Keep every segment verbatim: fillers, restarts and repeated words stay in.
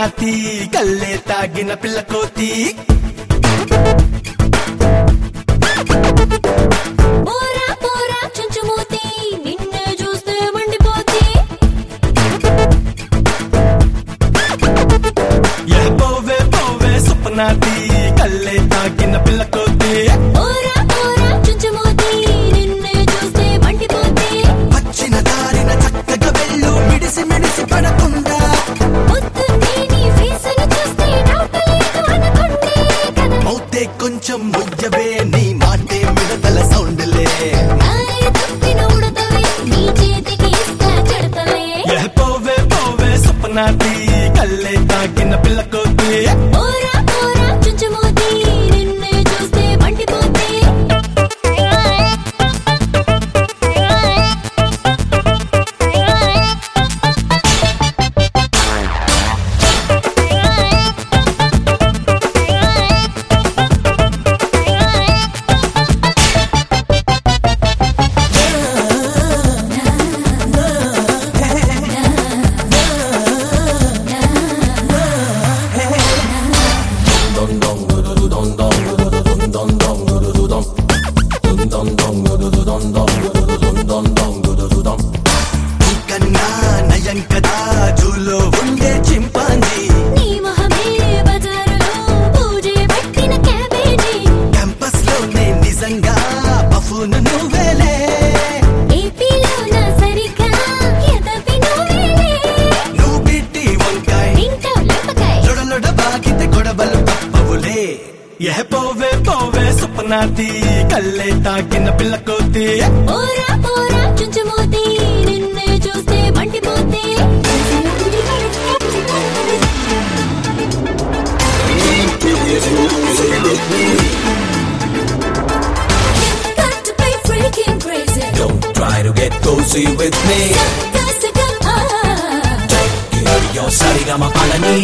సుపనాతి కల్లే తాగిన పిల్ల కోతి పోరా పోరా చుంచుమూతి నిన్నే చూస్తే మండిపోతి యా పోవే పోవే సుపనాతి కల్లే తాగిన పిల్ల కోతి పోరా పోరా చుంచుమూతి నిన్నే చూస్తే మండిపోతి వచ్చిన దారిన చక్కగా వెళ్ళు మిడిసి మిడిసి పడకుండా పొద్దున్నే నీ ఫేసును చూస్తే డౌట్ లేదు అనుకుంటే కదా మౌతే కొంచెం ముయ్యవే నీ మాటే మిడతల సౌండ్లే నాయ తప్పిన ఉడతవే నీ చేతికి ఇస్తా చెడతవే యా పోవే పోవే సుపనాతి కల్లే తాగిన పిల్ల కోతి పోరా పోరా చుంచుమూతి నిన్నే చూస్తే మండిపోతి కన్నా నయం కదా జూలో ఉండే చింపాంజీ నీ మొహమే బజారులో పూజే పట్టిన క్యాబేజీ క్యాంపస్ లోనే నిజంగా బఫూన్ నువ్వేలే ఏపీలో నా సరిగా ఎదపి నువ్వేలే నువ్వు బిట్టి వంకాయ తింటావు లెంపకాయ లొడలొడ బాకితే గొడవలు తప్పవులే యహ పోవే పోవే సుపనాతి కల్లే తాకిన పిల్ల కోతి పోరా పోరా చుంచుమూతి నిన్నే చూస్తే మండిపోతే Got to be freaking crazy. Don't try to get cozy with me. Got to go on. Give your sarigama palani.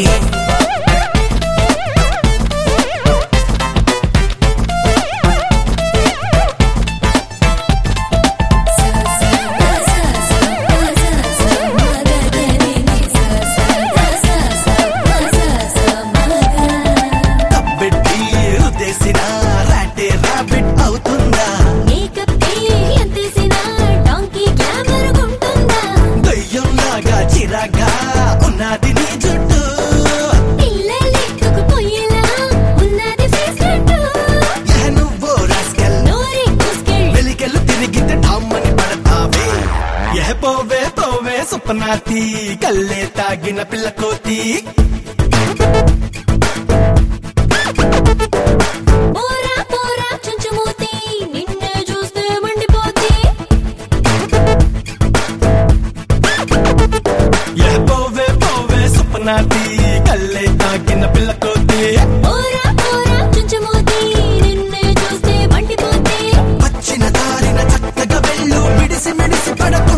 తప్పెట్టి రుద్దేసిన రాటే రాబిట్ అవుతుందా మేకప్ ఎంతేసినా డాంకీ గ్లామర్ ఉంటుందా దయ్యంలాగా చిరాగా ఉన్నది నీ జుట్టు పిల్లలెక్కుకు పొయ్యిలా ఉన్నది ఫేస్ కట్టు యహ నువ్వు రాస్కెల్ నోరే ముస్కెల్ వెలికెళ్ళు తిరిగితే ఠామ్మని పడతావే యహ పోవే పోవే సుపనాతి కల్లే తాగిన పిల్ల కోతి పోరా పోరా చుంచుమూతి నిన్నే చూస్తే మండిపోతి యహ పోవే పోవే సుపనాతి కల్లే తాగిన పిల్ల కోతి పోరా పోరా చుంచుమూతి నిన్నే చూస్తే మండిపోతి వచ్చిన దారిన చక్కగా వెళ్ళు మిడిసి మిడిసి పడకు